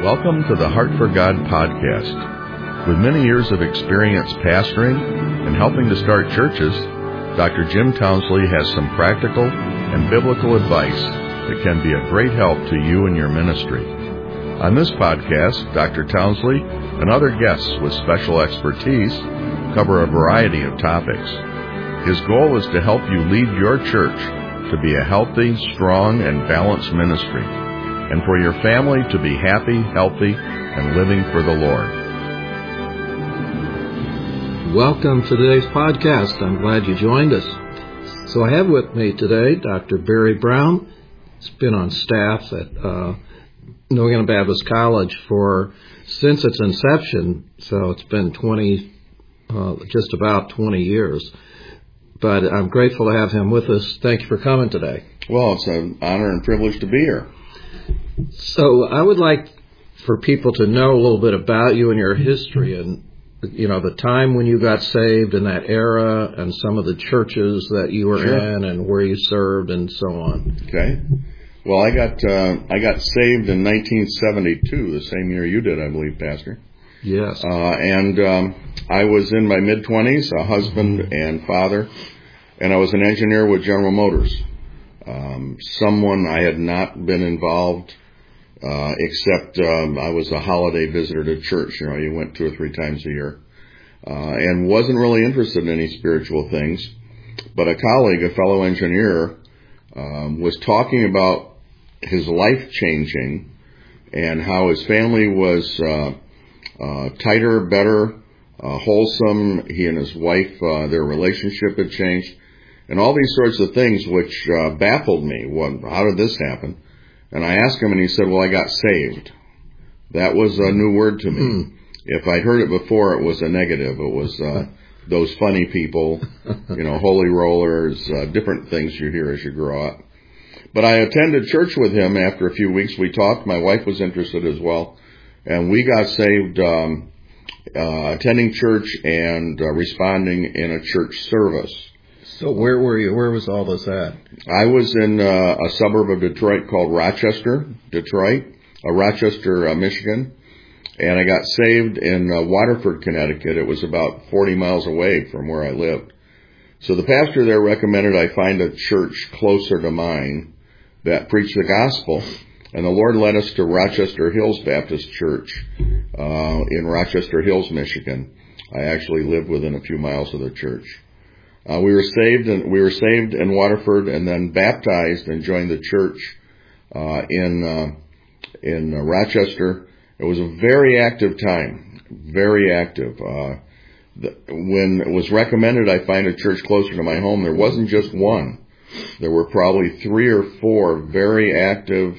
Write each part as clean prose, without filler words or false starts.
Welcome to the Heart for God podcast. With many years of experience pastoring and helping to start churches, Dr. Jim Townsley has some practical and biblical advice that can be a great help to you and your ministry. On this podcast, Dr. Townsley and other guests with special expertise cover a variety of topics. His goal is to help you lead your church to be a healthy, strong, and balanced ministry, and for your family to be happy, healthy, and living for the Lord. Welcome to today's podcast. I'm glad you joined us. So I have with me today Dr. Barry Brown. He's been on staff at New England Baptist College since its inception, so it's been just about 20 years. But I'm grateful to have him with us. Thank you for coming today. Well, it's an honor and privilege to be here. So I would like for people to know a little bit about you and your history and, the time when you got saved in that era and some of the churches that you were in and where you served and so on. Okay. Well, I got saved in 1972, the same year you did, I believe, Pastor. Yes. And I was in my mid-20s, a husband and father, and I was an engineer with General Motors. Someone I had not been involved, except I was a holiday visitor to church. You went 2 or 3 times a year, and wasn't really interested in any spiritual things. But a colleague, a fellow engineer, was talking about his life changing and how his family was tighter, better, wholesome. He and his wife, their relationship had changed. And all these sorts of things which baffled me. How did this happen? And I asked him, and he said, well, I got saved. That was a new word to me. If I'd heard it before, it was a negative. It was those funny people, holy rollers, different things you hear as you grow up. But I attended church with him. After a few weeks, we talked. My wife was interested as well. And we got saved attending church and responding in a church service. So where were you? Where was all this at? I was in a suburb of Detroit called Rochester, Michigan. And I got saved in Waterford, Connecticut. It was about 40 miles away from where I lived. So the pastor there recommended I find a church closer to mine that preached the gospel. And the Lord led us to Rochester Hills Baptist Church in Rochester Hills, Michigan. I actually lived within a few miles of the church. We were saved in Waterford, and then baptized and joined the church in Rochester. It was a very active time, very active. When it was recommended I find a church closer to my home, there wasn't just one. There were probably 3 or 4 very active,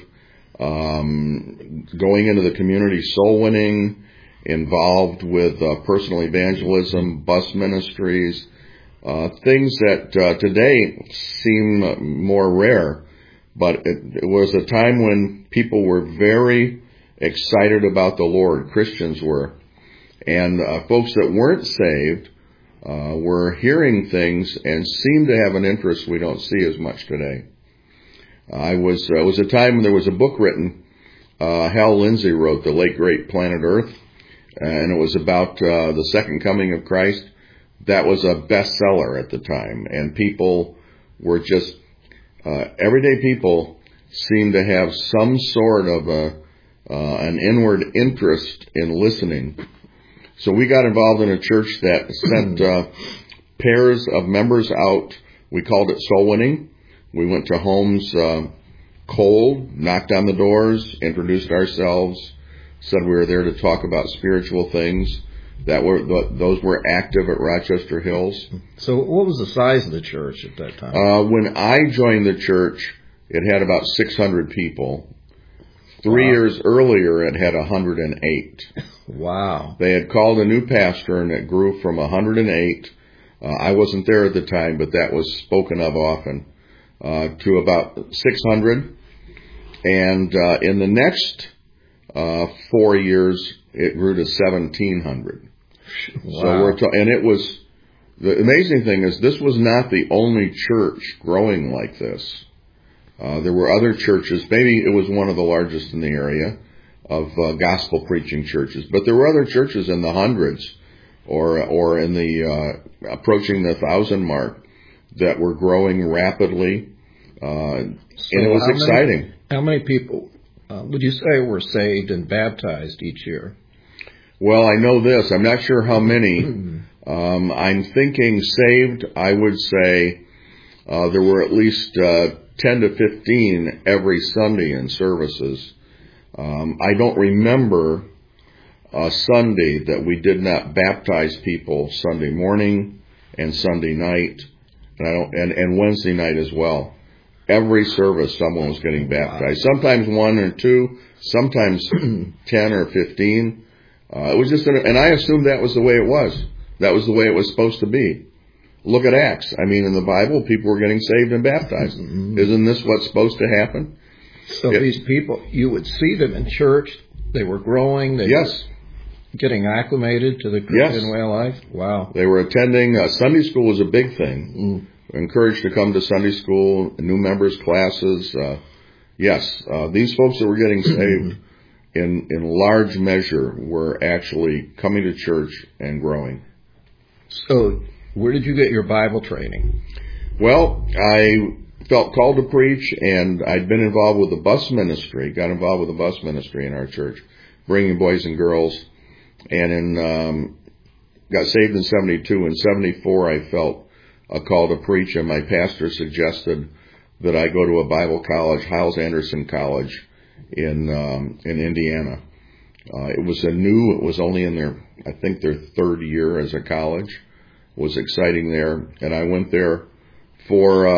going into the community, soul winning, involved with personal evangelism, bus ministries, things that today seem more rare, but it was a time when people were very excited about the Lord. Christians were. And folks that weren't saved were hearing things and seemed to have an interest we don't see as much today. It was a time when there was a book written, Hal Lindsey wrote, The Late Great Planet Earth, and it was about the second coming of Christ. That was a bestseller at the time, and people were just, everyday people seemed to have some sort of an inward interest in listening. So we got involved in a church that sent pairs of members out. We called it soul winning. We went to homes cold, knocked on the doors, introduced ourselves, said we were there to talk about spiritual things. Those were active at Rochester Hills. So what was the size of the church at that time? When I joined the church, it had about 600 people. 3 years earlier, it had 108. Wow. They had called a new pastor, and it grew from 108. I wasn't there at the time, but that was spoken of often, to about 600. And in the next 4 years, it grew to 1,700. Wow. So and it was, the amazing thing is, this was not the only church growing like this. There were other churches. Maybe it was one of the largest in the area. gospel preaching churches. But there were other churches in the hundreds or in the approaching the 1,000 mark that were growing rapidly, and it was exciting. How many people would you say were saved and baptized each year? Well, I know this. I'm not sure how many. I'm thinking saved, I would say there were at least 10 to 15 every Sunday in services. I don't remember a Sunday that we did not baptize people Sunday morning and Sunday night, and Wednesday night as well. Every service, someone was getting baptized. Sometimes 1 or 2, sometimes 10 or 15. It was just, and I assumed that was the way it was. That was the way it was supposed to be. Look at Acts. I mean, in the Bible, people were getting saved and baptized. Mm-hmm. Isn't this what's supposed to happen? So these people, you would see them in church. They were growing. They yes. were getting acclimated to the Christian way of life. Wow. They were attending. Sunday school was a big thing. Encouraged to come to Sunday school, new members classes. These folks that were getting saved in large measure were actually coming to church and growing. So where did you get your Bible training? Well, I felt called to preach, and I'd been involved with the bus ministry, got involved with the bus ministry in our church, bringing boys and girls, and got saved in 72. In 74, I felt a call to preach, and my pastor suggested that I go to a Bible college, Hyles-Anderson College in Indiana. It was only in their third year as a college. It was exciting there, and I went there for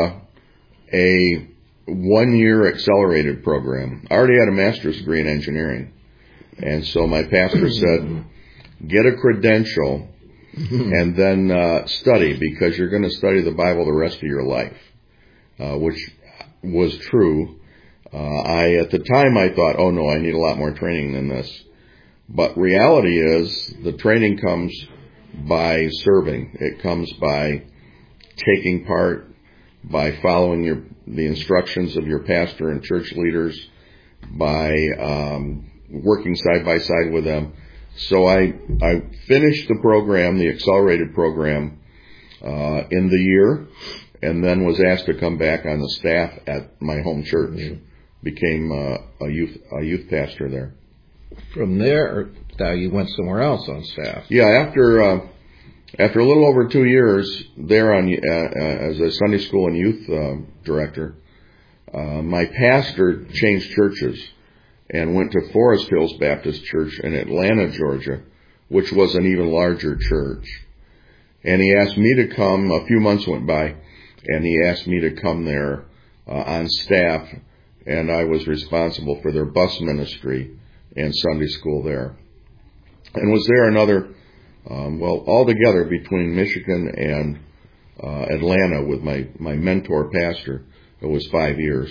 a 1-year accelerated program. I already had a master's degree in engineering, and so my pastor said, get a credential and then study, because you're going to study the Bible the rest of your life, which was true. At the time I thought, oh no, I need a lot more training than this. But reality is the training comes by serving. It comes by taking part, by following the instructions of your pastor and church leaders, by working side by side with them. So I finished the program, the accelerated program, in the year, and then was asked to come back on the staff at my home church. Mm-hmm. Became a youth pastor there. From there, you went somewhere else on staff. Yeah, after a little over 2 years there as a Sunday school and youth director, my pastor changed churches and went to Forest Hills Baptist Church in Atlanta, Georgia, which was an even larger church. And he asked me to come. A few months went by, and he asked me to come there on staff, and I was responsible for their bus ministry and Sunday school there. And was there another, altogether between Michigan and Atlanta with my mentor pastor, it was 5 years.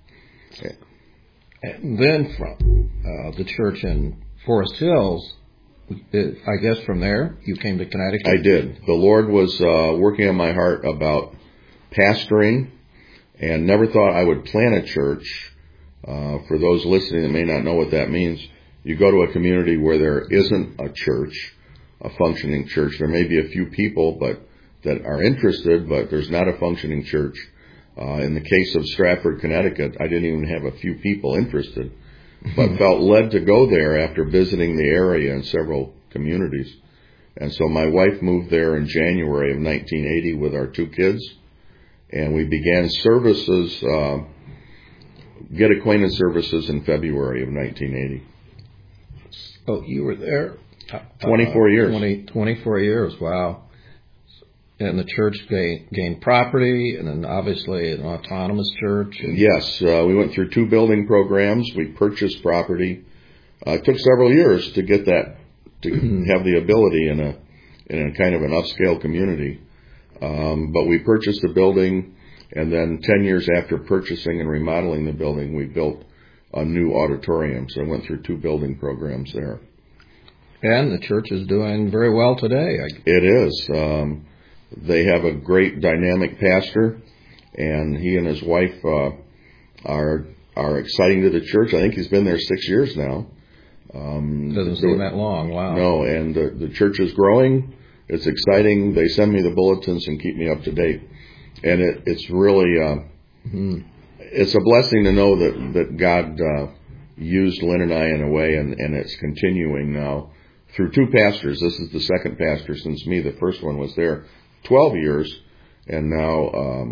And then from the church in Forest Hills, I guess from there you came to Connecticut? I did. The Lord was working on my heart about pastoring, and never thought I would plant a church. For those listening that may not know what that means, you go to a community where there isn't a church, a functioning church. There may be a few people that are interested, but there's not a functioning church. In the case of Stratford, Connecticut, I didn't even have a few people interested, but felt led to go there after visiting the area in several communities. And so my wife moved there in January of 1980 with our 2 kids, and we began services, Get Acquainted services in February of 1980. So you were there? 24 years. 24 years, wow. And the church gained property, and then obviously an autonomous church. Yes, we went through 2 building programs. We purchased property. It took several years to get that, to have the ability in a kind of an upscale community. But we purchased the building, and then 10 years after purchasing and remodeling the building, we built a new auditorium. So I went through 2 building programs there. And the church is doing very well today. It is. They have a great dynamic pastor, and he and his wife are exciting to the church. I think he's been there 6 years now. Doesn't seem that long. Wow. No, and the church is growing. It's exciting. They send me the bulletins and keep me up to date. And it's really, it's a blessing to know that God used Lynn and I in a way, and it's continuing now through two pastors. This is the second pastor since me. The first one was there 12 years, and now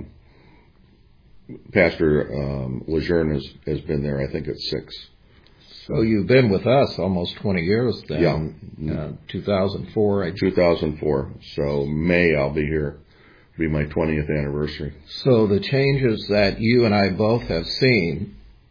Pastor Lejeune has been there, I think it's 6. So you've been with us almost 20 years then. Yeah. 2004. 2004. So May I'll be here. It'll be my 20th anniversary. So the changes that you and I both have seen,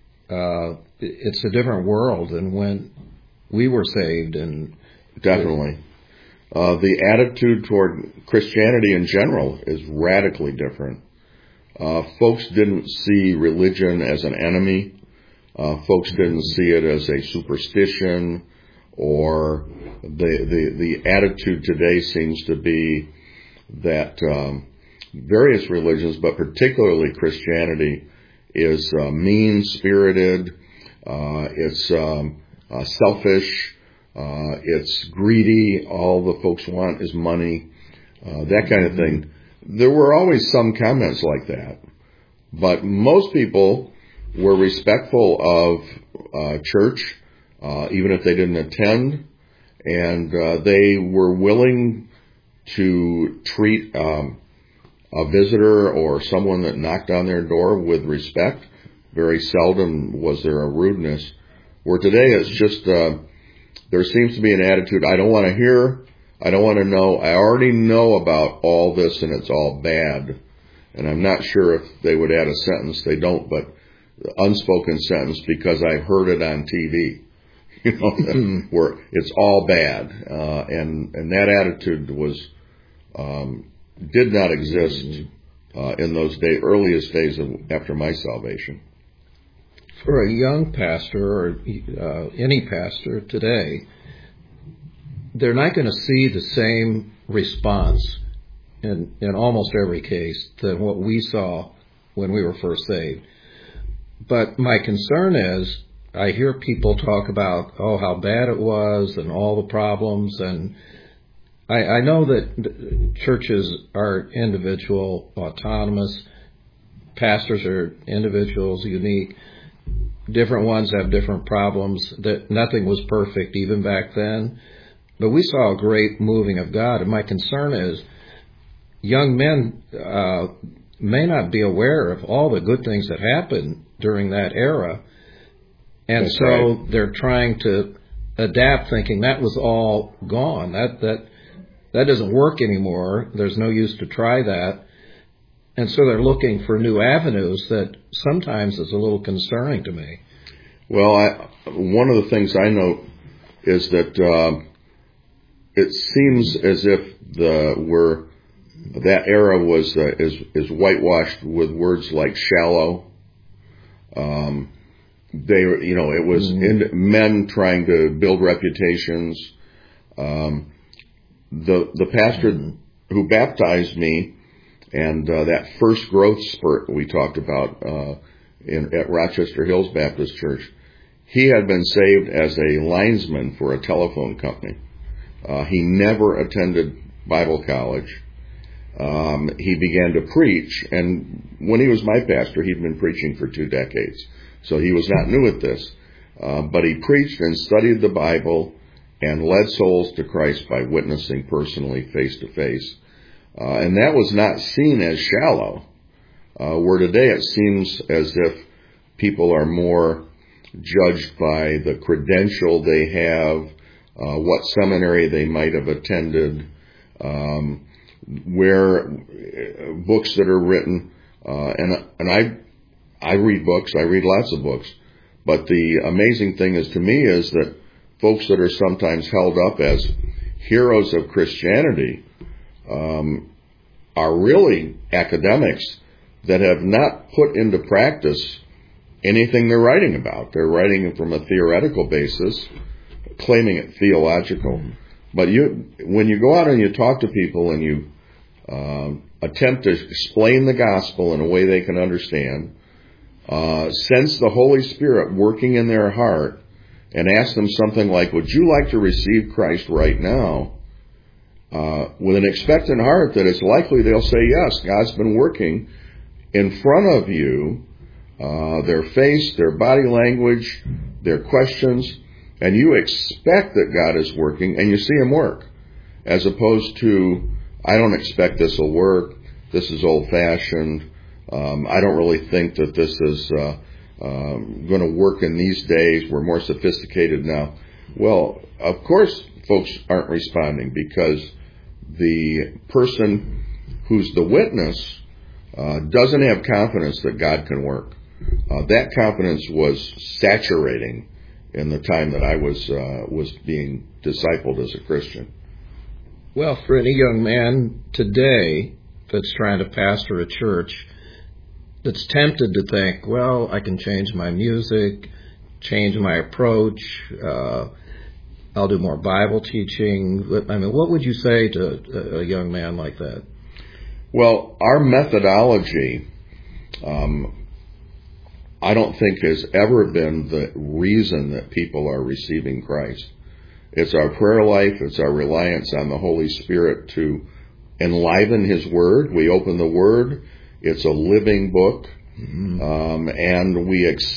it's a different world than when we were saved. And definitely. The attitude toward Christianity in general is radically different. Folks didn't see religion as an enemy. Folks didn't see it as a superstition, or the attitude today seems to be that various religions, but particularly Christianity, is mean-spirited, it's selfish, it's greedy, all the folks want is money, that kind of thing. There were always some comments like that, but most people were respectful of church, even if they didn't attend, and they were willing to treat a visitor or someone that knocked on their door with respect. Very seldom was there a rudeness. Where today it's just, there seems to be an attitude, I don't want to hear, I don't want to know, I already know about all this and it's all bad. And I'm not sure if they would add a sentence, they don't, but unspoken sentence, because I heard it on TV, where it's all bad, and that attitude was did not exist in those earliest days after my salvation. For a young pastor or any pastor today, they're not going to see the same response in almost every case than what we saw when we were first saved. But my concern is, I hear people talk about, how bad it was and all the problems, and I know that churches are individual, autonomous, pastors are individuals, unique, different ones have different problems, that nothing was perfect even back then, but we saw a great moving of God, and my concern is, young men may not be aware of all the good things that happened during that era. And that's so right. They're trying to adapt, thinking that was all gone. That doesn't work anymore. There's no use to try that. And so they're looking for new avenues that sometimes is a little concerning to me. Well, one of the things I note is that it seems as if that era was is whitewashed with words like shallow. It was men trying to build reputations. The pastor who baptized me, and that first growth spurt we talked about at Rochester Hills Baptist Church, he had been saved as a linesman for a telephone company. He never attended Bible college. He began to preach, and when he was my pastor, he'd been preaching for 2 decades. So he was not new at this. But he preached and studied the Bible and led souls to Christ by witnessing personally, face to face. And that was not seen as shallow. Where today it seems as if people are more judged by the credential they have, what seminary they might have attended, where books that are written, and I read books, I read lots of books, but the amazing thing is to me is that folks that are sometimes held up as heroes of Christianity are really academics that have not put into practice anything they're writing about. They're writing it from a theoretical basis, claiming it theological. But when you go out and you talk to people and you attempt to explain the gospel in a way they can understand, sense the Holy Spirit working in their heart, and ask them something like, would you like to receive Christ right now? With an expectant heart that it's likely they'll say yes. God's been working in front of you, their face, their body language, their questions, and you expect that God is working, and you see Him work, as opposed to, I don't expect this will work, this is old-fashioned, I don't really think that this is going to work in these days, we're more sophisticated now. Well, of course folks aren't responding, because the person who's the witness doesn't have confidence that God can work. That confidence was saturating in the time that I was being discipled as a Christian. Well, for any young man today that's trying to pastor a church, that's tempted to think, well, I can change my music, change my approach, I'll do more Bible teaching. I mean, what would you say to a young man like that? Well, our methodology, I don't think has ever been the reason that people are receiving Christ. It's our prayer life, it's our reliance on the Holy Spirit to enliven His Word. We open the Word, it's a living book, and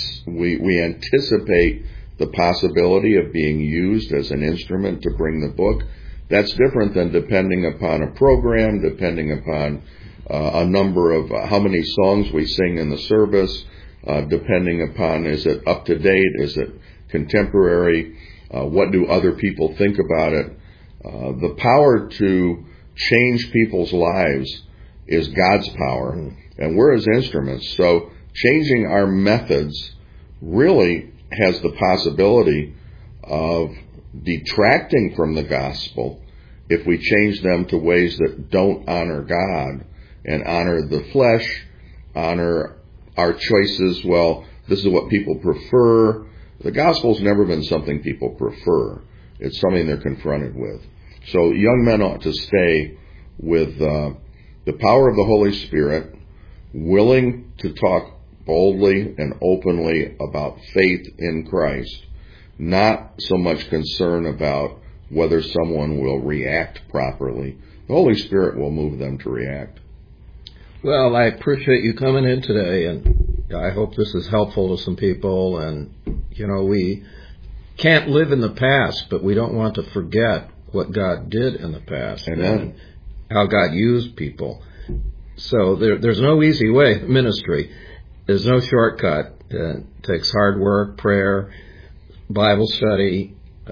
we anticipate the possibility of being used as an instrument to bring the book. That's different than depending upon a program, depending upon a number of how many songs we sing in the service, depending upon, is it up to date, is it contemporary, what do other people think about it. The power to change people's lives is God's power, and we're His instruments. So changing our methods really has the possibility of detracting from the gospel if we change them to ways that don't honor God and honor the flesh, honor our choices. Well, this is what people prefer. The gospel's never been something people prefer. It's something they're confronted with. So young men ought to stay with the power of the Holy Spirit, willing to talk boldly and openly about faith in Christ, not so much concern about whether someone will react properly. The Holy Spirit will move them to react. Well, I appreciate you coming in today, and I hope this is helpful to some people. And, we can't live in the past, but we don't want to forget what God did in the past. Amen. And how God used people. So there's no easy way ministry. There's no shortcut. It takes hard work, prayer, Bible study,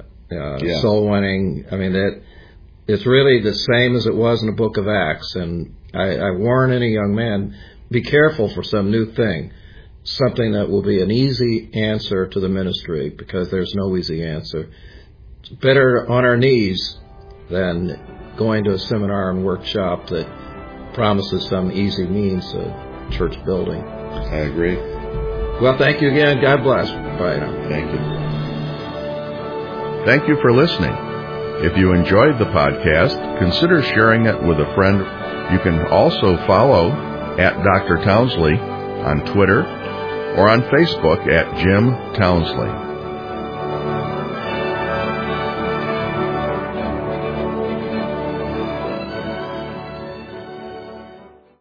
soul winning. I mean, it's really the same as it was in the book of Acts. And I warn any young man, be careful for some new thing, something that will be an easy answer to the ministry, because there's no easy answer. It's better on our knees than going to a seminar and workshop that promises some easy means of church building. I agree. Well, thank you again. God bless. Bye now. Thank you. Thank you for listening. If you enjoyed the podcast, consider sharing it with a friend. You can also follow at Dr. Townsley on Twitter or on Facebook at Jim Townsley.